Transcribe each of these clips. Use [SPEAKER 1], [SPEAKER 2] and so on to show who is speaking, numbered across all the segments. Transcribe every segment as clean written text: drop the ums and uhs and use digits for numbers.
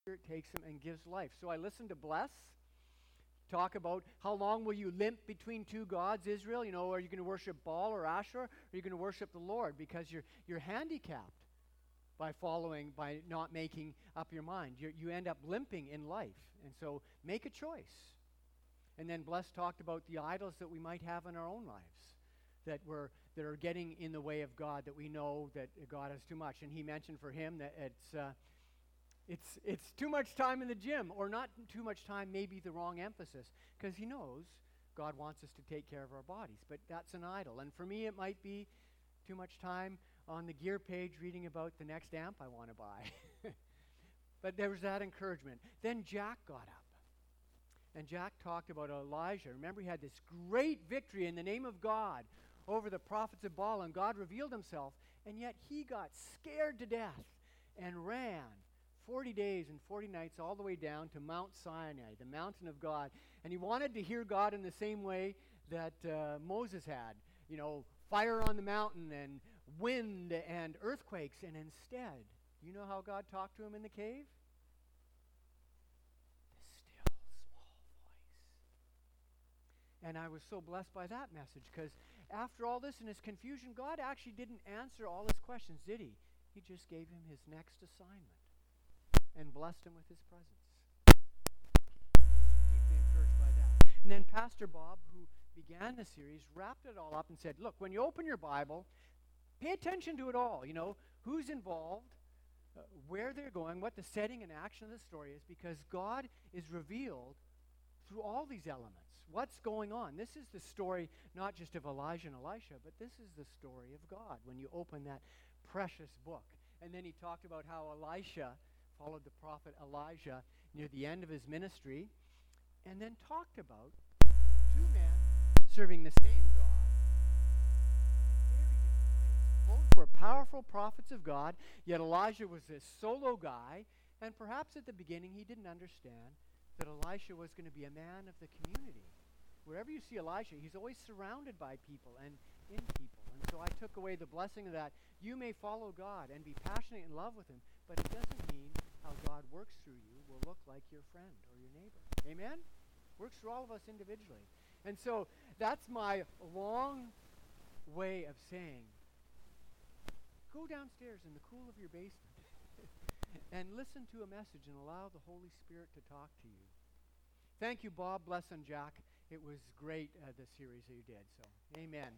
[SPEAKER 1] Spirit takes him and gives life. So I listened to Bless talk about how long will you limp between two gods, Israel? Are you going to worship Baal or Asherah? Or are you going to worship the Lord? Because you're handicapped by not making up your mind. You end up limping in life. And so make a choice. And then Bless talked about the idols that we might have in our own lives that are getting in the way of God, that we know that God has too much. And he mentioned for him that it's too much time in the gym, or not too much time, maybe the wrong emphasis, because he knows God wants us to take care of our bodies. But that's an idol. And for me, it might be too much time on the gear page reading about the next amp I want to buy. But there was that encouragement. Then Jack got up. And Jack talked about Elijah. Remember, he had this great victory in the name of God over the prophets of Baal, and God revealed himself, and yet he got scared to death and ran 40 days and 40 nights all the way down to Mount Sinai, the mountain of God. And he wanted to hear God in the same way that Moses had, fire on the mountain and wind and earthquakes. And instead, you know how God talked to him in the cave? The still small voice. And I was so blessed by that message, because after all this and his confusion, God actually didn't answer all his questions, did he? He just gave him his next assignment and blessed him with his presence. Deeply encouraged by that. And then Pastor Bob, who began the series, wrapped it all up and said, look, when you open your Bible, pay attention to it all. Who's involved, where they're going, what the setting and action of the story is, because God is revealed through all these elements. What's going on? This is the story not just of Elijah and Elisha, but this is the story of God when you open that precious book. And then he talked about how Elisha followed the prophet Elijah near the end of his ministry, and then talked about two men serving the same God in very different ways. Both were powerful prophets of God, yet Elijah was this solo guy, and perhaps at the beginning he didn't understand that Elisha was going to be a man of the community. Wherever you see Elijah, he's always surrounded by people and in people. And so I took away the blessing of that. You may follow God and be passionate in love with him, but it doesn't mean how God works through you will look like your friend or your neighbor. Amen? Works through all of us individually. And so that's my long way of saying, go downstairs in the cool of your basement and listen to a message and allow the Holy Spirit to talk to you. Thank you, Bob, Bless, and Jack. It was great, the series that you did. So, amen.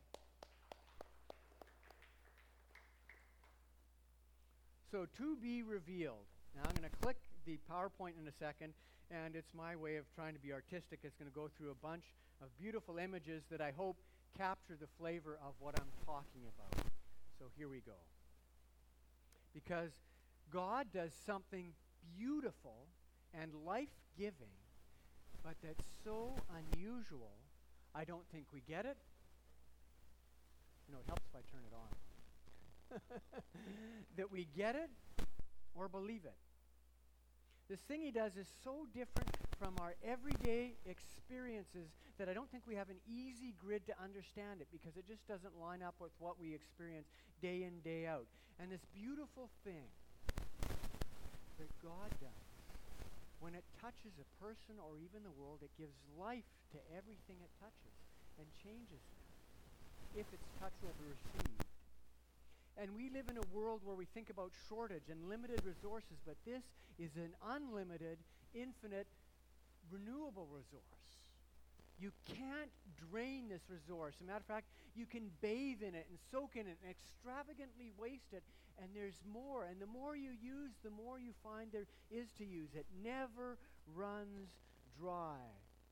[SPEAKER 1] So, to be revealed. Now, I'm going to click the PowerPoint in a second, and it's my way of trying to be artistic. It's going to go through a bunch of beautiful images that I hope capture the flavor of what I'm talking about. So, here we go. Because God does something beautiful and life-giving, but that's so unusual, I don't think we get it. It helps if I turn it on. That we get it or believe it. This thing he does is so different from our everyday experiences that I don't think we have an easy grid to understand it, because it just doesn't line up with what we experience day in, day out. And this beautiful thing that God does, when it touches a person or even the world, it gives life to everything it touches and changes them, if its touch will be received. And we live in a world where we think about shortage and limited resources, but this is an unlimited, infinite, renewable resource. You can't drain this resource. As a matter of fact, you can bathe in it and soak in it and extravagantly waste it, and there's more. And the more you use, the more you find there is to use. It never runs dry.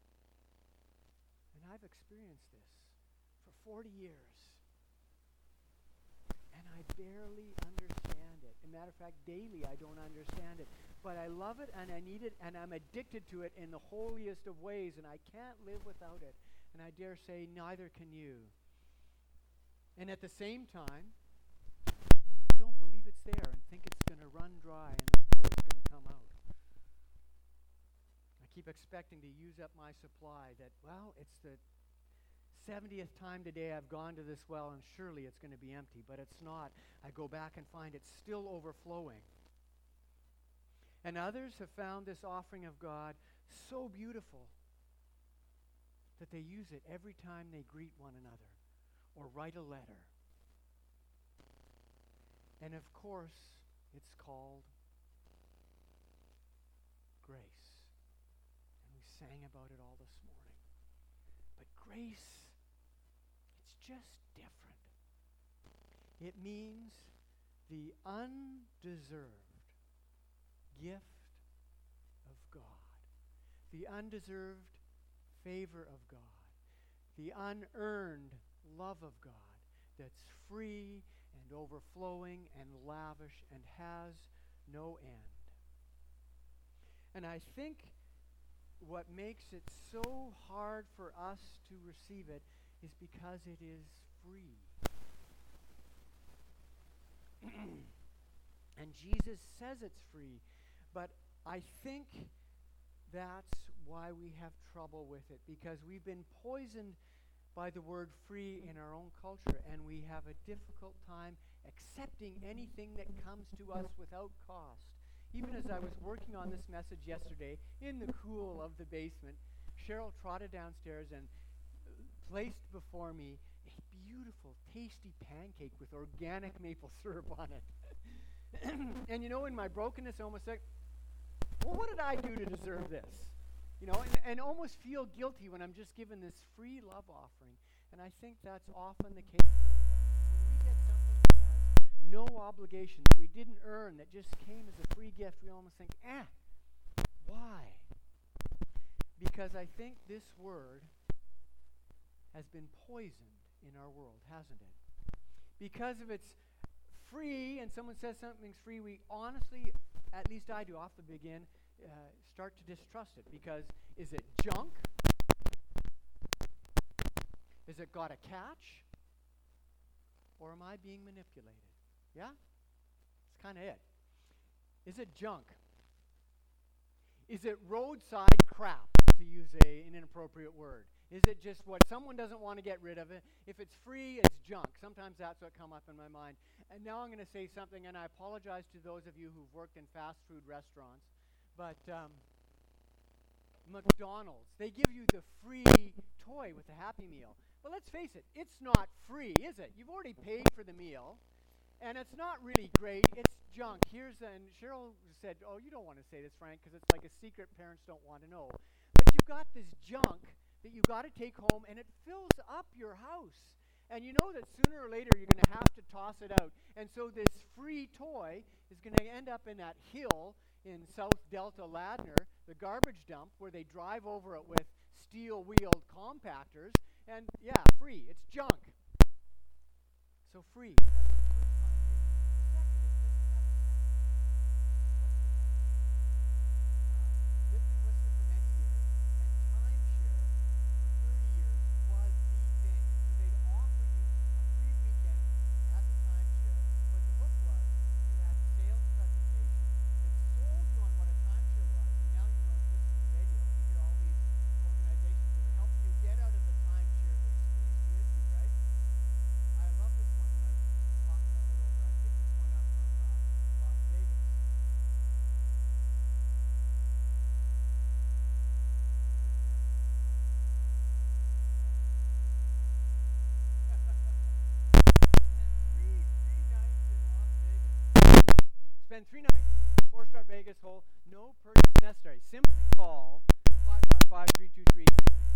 [SPEAKER 1] And I've experienced this for 40 years. And I barely understand it. As a matter of fact, daily I don't understand it. But I love it and I need it and I'm addicted to it in the holiest of ways, and I can't live without it. And I dare say neither can you. And at the same time, don't believe it's there and think it's going to run dry and the flow is going to come out. I keep expecting to use up my supply, that, well, it's the 70th time today I've gone to this well and surely it's going to be empty, but it's not. I go back and find it's still overflowing. And others have found this offering of God so beautiful that they use it every time they greet one another or write a letter. And of course, it's called grace. And we sang about it all this morning. But grace, it's just different. It means the undeserved gift of God, the undeserved favor of God, the unearned love of God that's free and overflowing and lavish and has no end. And I think what makes it so hard for us to receive it is because it is free. And Jesus says it's free, but I think that's why we have trouble with it, because we've been poisoned by the word free in our own culture, and we have a difficult time accepting anything that comes to us without cost. Even as I was working on this message yesterday in the cool of the basement, Cheryl trotted downstairs and placed before me a beautiful, tasty pancake with organic maple syrup on it. And you know, in my brokenness, I almost said, well, what did I do to deserve this? You know, and almost feel guilty when I'm just given this free love offering. And I think that's often the case. When we get something that has no obligation, that we didn't earn, that just came as a free gift, we almost think, why? Because I think this word has been poisoned in our world, hasn't it? Because of its free, and someone says something's free, we honestly, at least I do, off the begin, start to distrust it. Because is it junk? Is it got a catch? Or am I being manipulated? Yeah? It's kind of it. Is it junk? Is it roadside crap, to use an inappropriate word? Is it just what someone doesn't want to get rid of it? If it's free, it's junk. Sometimes that's what come up in my mind. And now I'm going to say something, and I apologize to those of you who've worked in fast food restaurants, but McDonald's, they give you the free toy with the Happy Meal. But let's face it, it's not free, is it? You've already paid for the meal, and it's not really great. It's junk. And Cheryl said, oh, you don't want to say this, Frank, because it's like a secret parents don't want to know. But you've got this junk that you've got to take home, and it fills up your house. And you know that sooner or later you're going to have to toss it out. And so this free toy is going to end up in that hill in South Delta Ladner, the garbage dump, where they drive over it with steel-wheeled compactors. And yeah, free. It's junk. So free. Spend 3 nights, 4-star Vegas hole, no purchase necessary. Simply call 555-323-3664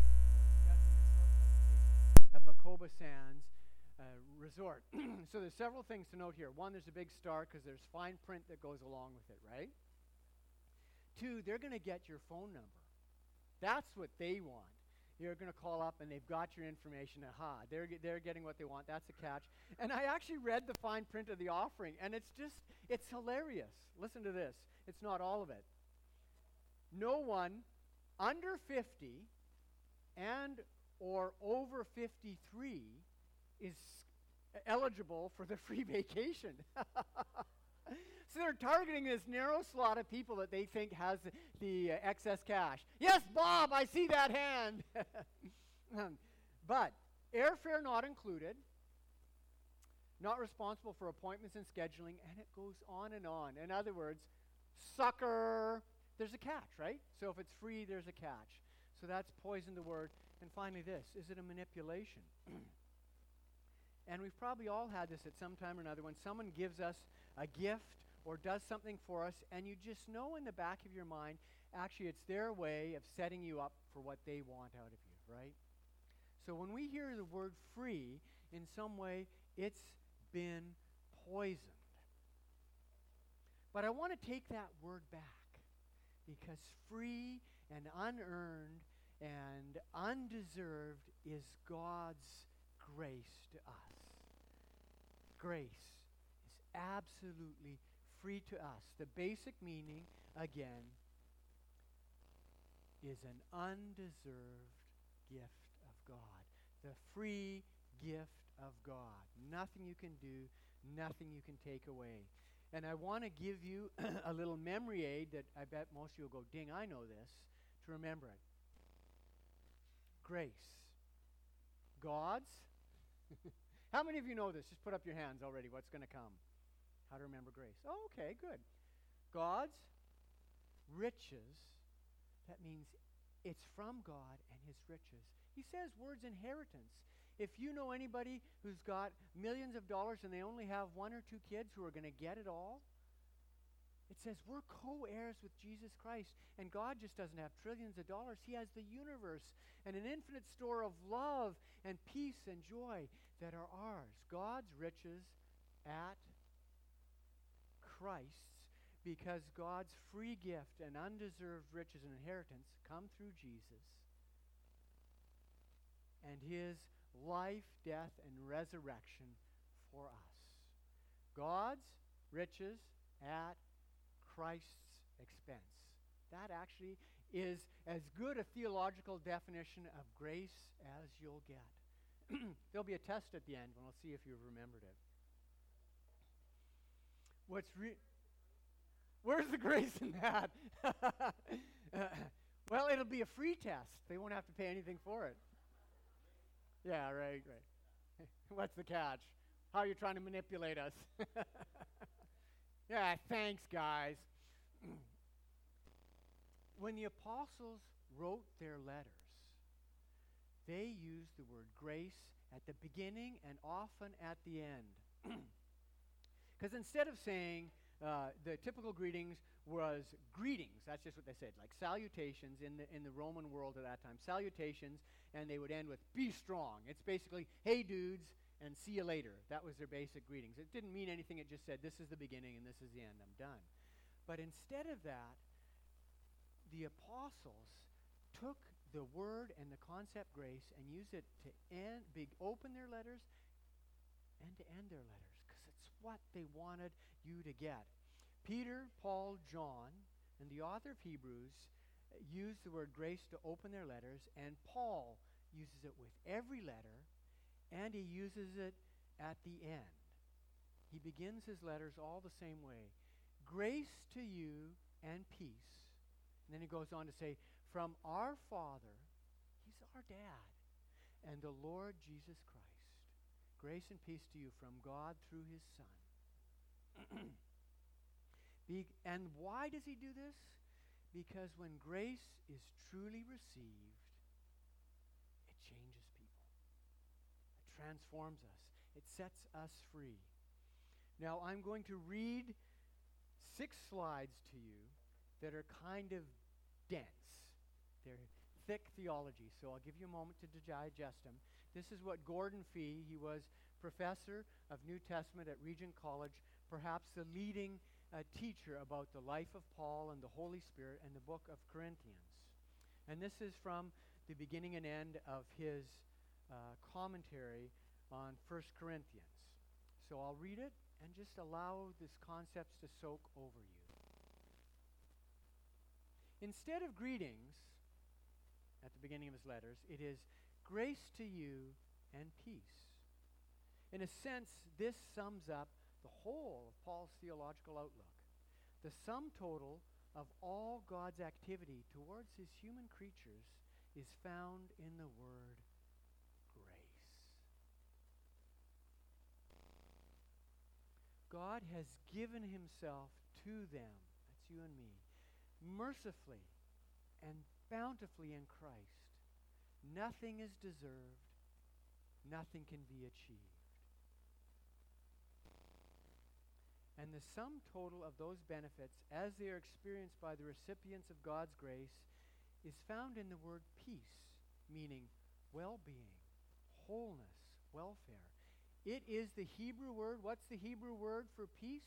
[SPEAKER 1] at Bacoba Sands Resort. So there's several things to note here. One, there's a big star because there's fine print that goes along with it, right? 2, they're going to get your phone number. That's what they want. You're going to call up and they've got your information. Aha, they're getting what they want. That's a catch. And I actually read the fine print of the offering, and it's hilarious. Listen to this. It's not all of it. No one under 50 and or over 53 is eligible for the free vacation. So they're targeting this narrow slot of people that they think has the excess cash. Yes, Bob, I see that hand. But airfare not included, not responsible for appointments and scheduling, and it goes on and on. In other words, sucker. There's a catch, right? So if it's free, there's a catch. So that's poison the word. And finally this, is it a manipulation? And we've probably all had this at some time or another when someone gives us a gift or does something for us and you just know in the back of your mind, actually it's their way of setting you up for what they want out of you, right? So when we hear the word free, in some way it's been poisoned. But I want to take that word back because free and unearned and undeserved is God's grace to us. Grace is absolutely free to us. The basic meaning, again, is an undeserved gift of God. The free gift of God. Nothing you can do, nothing you can take away. And I want to give you a little memory aid that I bet most of you will go, ding, I know this, to remember it. Grace. God's. How many of you know this? Just put up your hands already. What's going to come? How to remember grace. Oh, okay, good. God's riches. That means it's from God and his riches. He says words inheritance. If you know anybody who's got millions of dollars and they only have one or two kids who are going to get it all, it says we're co-heirs with Jesus Christ. And God just doesn't have trillions of dollars. He has the universe and an infinite store of love and peace and joy that are ours. God's riches at Christ's, because God's free gift and undeserved riches and inheritance come through Jesus and his life, death, and resurrection for us. God's riches at Christ's expense. That actually is as good a theological definition of grace as you'll get. There'll be a test at the end when we'll see if you've remembered it. Where's the grace in that? Well, it'll be a free test. They won't have to pay anything for it. Yeah, right. What's the catch? How are you trying to manipulate us? Yeah, thanks, guys. When the apostles wrote their letters, they used the word grace at the beginning and often at the end. Because instead of saying the typical greetings was greetings, that's just what they said, like salutations in the Roman world at that time, salutations, and they would end with be strong. It's basically, hey dudes, and see you later. That was their basic greetings. It didn't mean anything. It just said, this is the beginning and this is the end. I'm done. But instead of that, the apostles took the word and the concept grace and used it to open their letters and to end their letters, because it's what they wanted you to get. Peter, Paul, John, and the author of Hebrews used the word grace to open their letters, and Paul uses it with every letter, and he uses it at the end. He begins his letters all the same way. Grace to you and peace. And then he goes on to say, from our Father, he's our dad, and the Lord Jesus Christ. Grace and peace to you from God through his Son. And why does he do this? Because when grace is truly received, it changes people. It transforms us. It sets us free. Now, I'm going to read 6 slides to you that are kind of dense. They're thick theology, so I'll give you a moment to digest them. This is what Gordon Fee, he was professor of New Testament at Regent College, perhaps the leading teacher about the life of Paul and the Holy Spirit and the book of Corinthians. And this is from the beginning and end of his commentary on 1 Corinthians. So I'll read it and just allow these concepts to soak over you. Instead of greetings, at the beginning of his letters, it is grace to you and peace. In a sense, this sums up the whole of Paul's theological outlook. The sum total of all God's activity towards his human creatures is found in the word grace. God has given himself to them, that's you and me, mercifully and bountifully in Christ. Nothing is deserved. Nothing can be achieved. And the sum total of those benefits, as they are experienced by the recipients of God's grace, is found in the word peace, meaning well-being, wholeness, welfare. It is the Hebrew word. What's the Hebrew word for peace?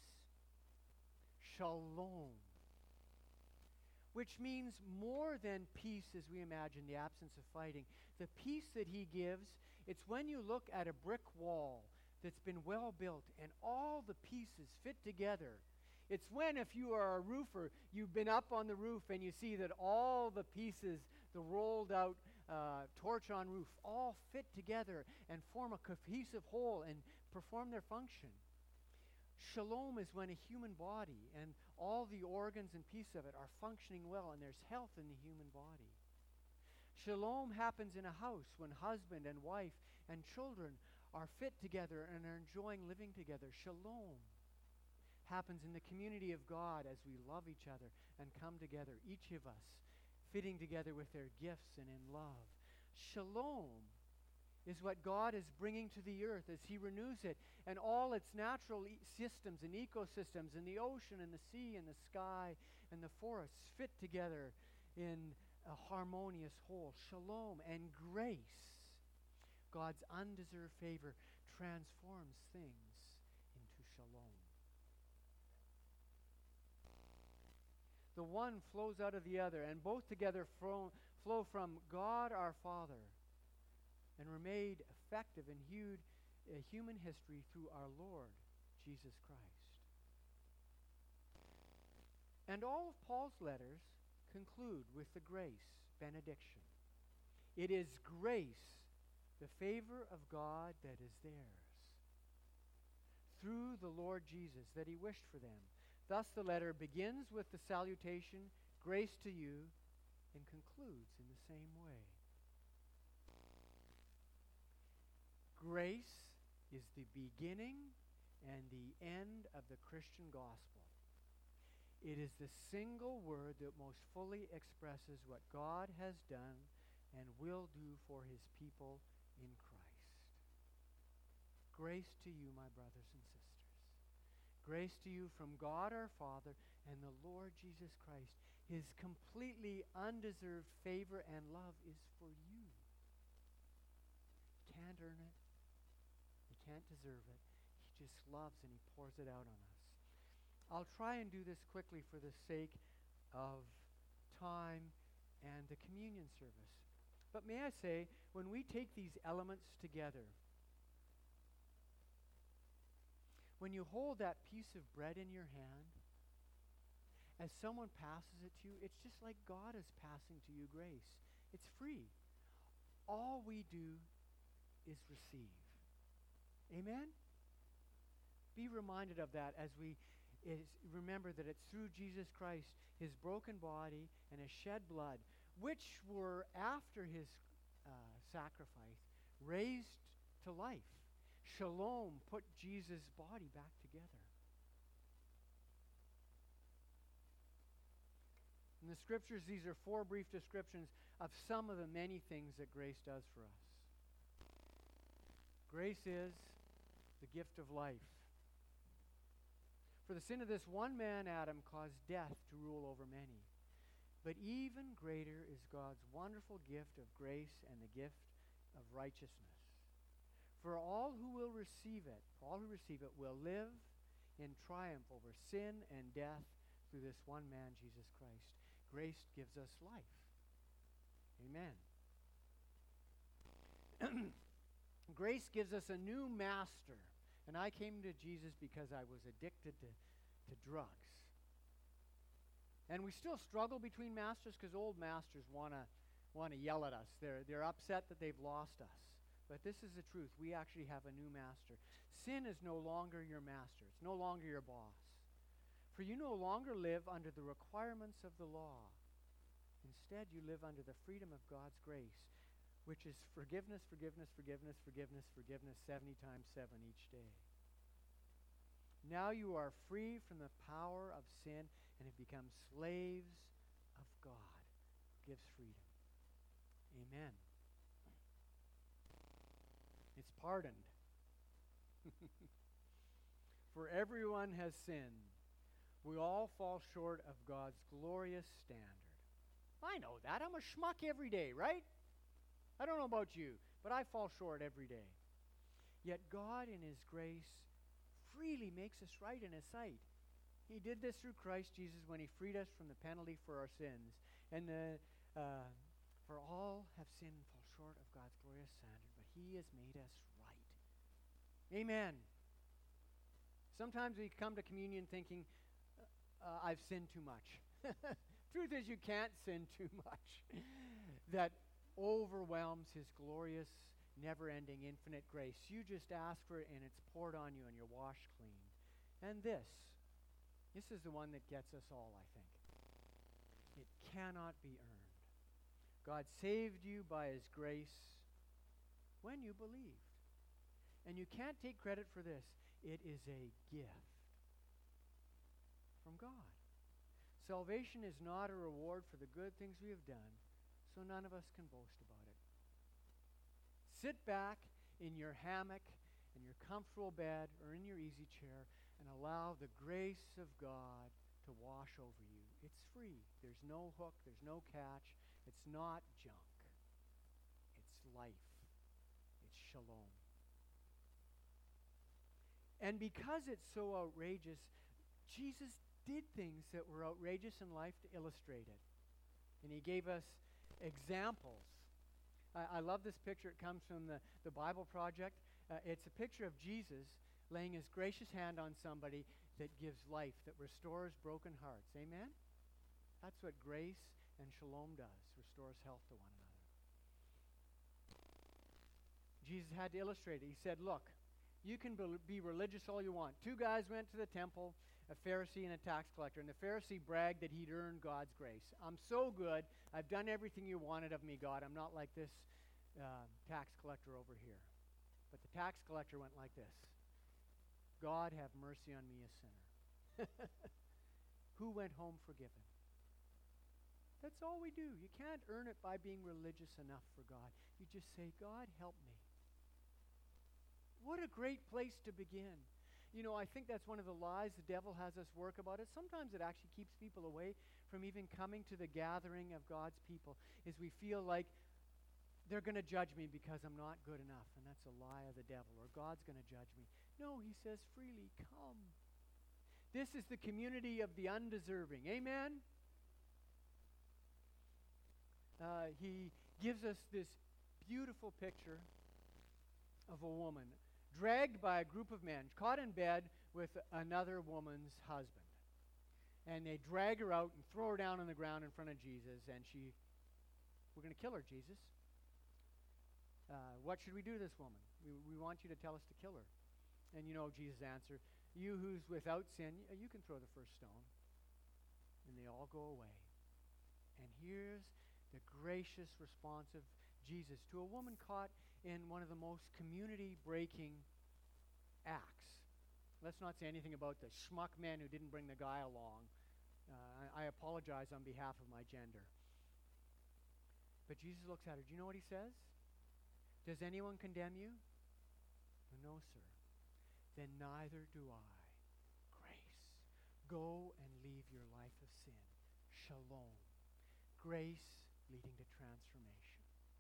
[SPEAKER 1] Shalom. Which means more than peace as we imagine, the absence of fighting. The peace that he gives, it's when you look at a brick wall that's been well built and all the pieces fit together. It's when, if you are a roofer, you've been up on the roof and you see that all the pieces, the rolled out torch on roof, all fit together and form a cohesive whole and perform their function. Shalom is when a human body and all the organs and pieces of it are functioning well and there's health in the human body. Shalom happens in a house when husband and wife and children are fit together and are enjoying living together. Shalom happens in the community of God as we love each other and come together, each of us fitting together with their gifts and in love. Shalom is what God is bringing to the earth as he renews it, and all its natural systems and ecosystems and the ocean and the sea and the sky and the forests fit together in a harmonious whole. Shalom and grace, God's undeserved favor, transforms things into shalom. The one flows out of the other, and both together flow from God our Father and were made effective in human history through our Lord Jesus Christ. And all of Paul's letters conclude with the grace benediction. It is grace, the favor of God that is theirs through the Lord Jesus that he wished for them. Thus the letter begins with the salutation, grace to you, and concludes in the same way. Grace is the beginning and the end of the Christian gospel. It is the single word that most fully expresses what God has done and will do for his people in Christ. Grace to you, my brothers and sisters. Grace to you from God our Father and the Lord Jesus Christ. His completely undeserved favor and love is for you. You can't earn it. You can't deserve it. He just loves and he pours it out on us. I'll try and do this quickly for the sake of time and the communion service. But may I say, when we take these elements together, when you hold that piece of bread in your hand, as someone passes it to you, it's just like God is passing to you grace. It's free. All we do is receive. Amen? Be reminded of that as we remember that it's through Jesus Christ, his broken body and his shed blood, which were after his sacrifice, raised to life. Shalom put Jesus' body back together. In the scriptures, these are 4 brief descriptions of some of the many things that grace does for us. Grace is the gift of life. For the sin of this one man, Adam, caused death to rule over many. But even greater is God's wonderful gift of grace and the gift of righteousness. For all who receive it will live in triumph over sin and death through this one man, Jesus Christ. Grace gives us life. Amen. Grace gives us a new master. And I came to Jesus because I was addicted to drugs. And we still struggle between masters because old masters want to yell at us. They're upset that they've lost us. But this is the truth. We actually have a new master. Sin is no longer your master. It's no longer your boss. For you no longer live under the requirements of the law. Instead, you live under the freedom of God's grace, which is forgiveness, forgiveness, forgiveness, forgiveness, forgiveness, 70 times 7 each day. Now you are free from the power of sin and have become slaves of God, who gives freedom. Amen. It's pardoned. For everyone has sinned. We all fall short of God's glorious standard. I know that. I'm a schmuck every day, right? I don't know about you, but I fall short every day. Yet God, in His grace, freely makes us right in His sight. He did this through Christ Jesus when He freed us from the penalty for our sins. And for all have sinned and fall short of God's glorious standard, but He has made us right. Amen. Sometimes we come to communion thinking, I've sinned too much. Truth is, you can't sin too much. That overwhelms His glorious, never-ending, infinite grace. You just ask for it, and it's poured on you, and you're washed clean. And this is the one that gets us all, I think. It cannot be earned. God saved you by His grace when you believed. And you can't take credit for this. It is a gift from God. Salvation is not a reward for the good things we have done, so none of us can boast about it. Sit back in your hammock, in your comfortable bed, or in your easy chair, and allow the grace of God to wash over you. It's free. There's no hook. There's no catch. It's not junk. It's life. It's shalom. And because it's so outrageous, Jesus did things that were outrageous in life to illustrate it. And He gave us examples. I love this picture. It comes from the Bible Project. It's a picture of Jesus laying His gracious hand on somebody that gives life, that restores broken hearts. Amen? That's what grace and shalom does, restores health to one another. Jesus had to illustrate it. He said, look, you can be religious all you want. Two guys went to the temple, a Pharisee and a tax collector, and the Pharisee bragged that he'd earned God's grace. I'm so good. I've done everything you wanted of me, God. I'm not like this tax collector over here. But the tax collector went like this. God, have mercy on me, a sinner. Who went home forgiven? That's all we do. You can't earn it by being religious enough for God. You just say, God, help me. What a great place to begin. You know, I think that's one of the lies the devil has us work about it. Sometimes it actually keeps people away from even coming to the gathering of God's people, is we feel like they're going to judge me because I'm not good enough, and that's a lie of the devil, or God's going to judge me. No, He says freely, come. This is the community of the undeserving. Amen? He gives us this beautiful picture of a woman dragged by a group of men, caught in bed with another woman's husband. And they drag her out and throw her down on the ground in front of Jesus, and we're going to kill her, Jesus. What should we do to this woman? We want you to tell us to kill her. And you know Jesus' answer, you who's without sin, you can throw the first stone. And they all go away. And here's the gracious response of Jesus to a woman caught in one of the most community-breaking acts. Let's not say anything about the schmuck men who didn't bring the guy along. I apologize on behalf of my gender. But Jesus looks at her. Do you know what He says? Does anyone condemn you? No, sir. Then neither do I. Grace. Go and leave your life of sin. Shalom. Grace leading to transformation.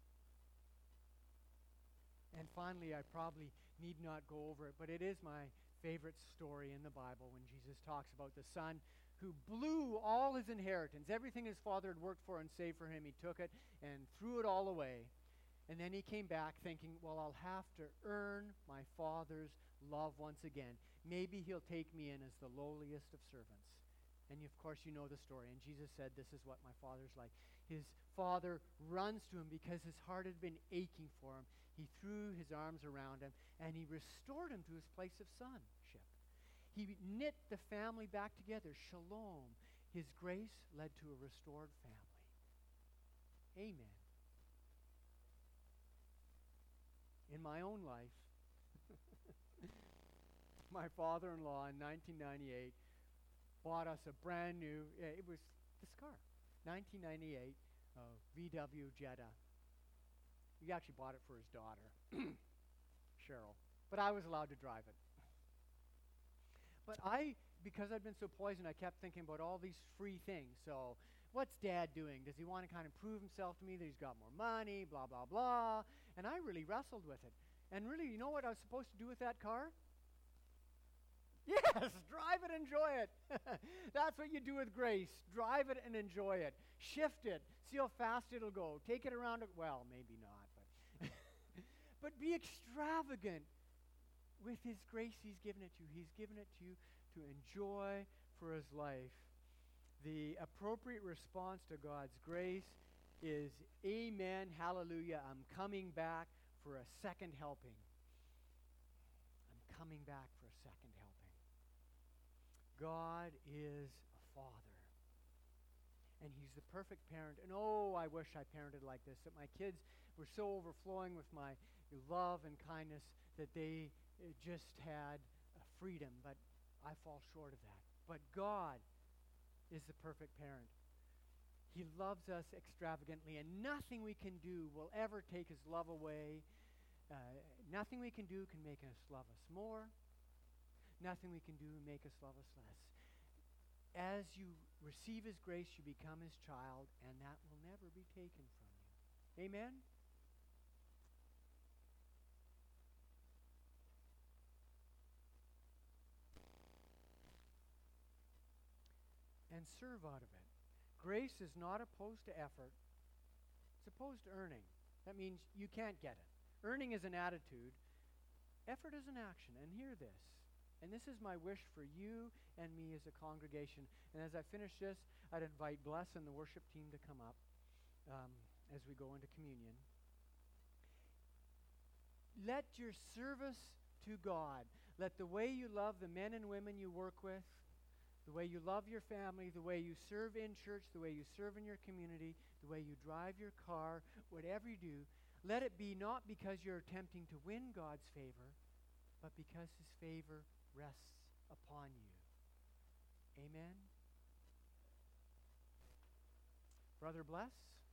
[SPEAKER 1] And finally, I probably need not go over it, but it is my favorite story in the Bible when Jesus talks about the son who blew all his inheritance. Everything his father had worked for and saved for him, he took it and threw it all away. And then he came back thinking, well, I'll have to earn my father's love once again. Maybe He'll take me in as the lowliest of servants. And of course, you know the story. And Jesus said, this is what my father's like. His father runs to him because his heart had been aching for him. He threw his arms around him, and he restored him to his place of sonship. He knit the family back together. Shalom. His grace led to a restored family. Amen. In my own life, my father-in-law in 1998 bought us a brand new, it was this car, 1998 VW Jetta. He actually bought it for his daughter, Cheryl. But I was allowed to drive it. But because I'd been so poisoned, I kept thinking about all these free things. So what's Dad doing? Does he want to kind of prove himself to me that he's got more money, blah, blah, blah? And I really wrestled with it. And really, you know what I was supposed to do with that car? Yes, drive it, enjoy it. That's what you do with grace. Drive it and enjoy it. Shift it. See how fast it'll go. Take it around. Well, maybe not, but but be extravagant with his grace he's given it to you. He's given it to you to enjoy for his life. The appropriate response to God's grace is, amen, hallelujah, I'm coming back for a second helping. I'm coming back for a second helping. God is a father. And he's the perfect parent. And oh, I wish I parented like this, that my kids were so overflowing with my love and kindness that they just had freedom. But I fall short of that. But God is the perfect parent. He loves us extravagantly, and nothing we can do will ever take his love away. Nothing we can do can make us love us more. Nothing we can do make us love us less. As you receive his grace, you become his child, and that will never be taken from you. Amen? And serve out of it. Grace is not opposed to effort. It's opposed to earning. That means you can't get it. Earning is an attitude. Effort is an action. And hear this. And this is my wish for you and me as a congregation. And as I finish this, I'd invite Bless and the worship team to come up as we go into communion. Let your service to God, let the way you love the men and women you work with, the way you love your family, the way you serve in church, the way you serve in your community, the way you drive your car, whatever you do, let it be not because you're attempting to win God's favor, but because his favor rests upon you. Amen? Brother Bless?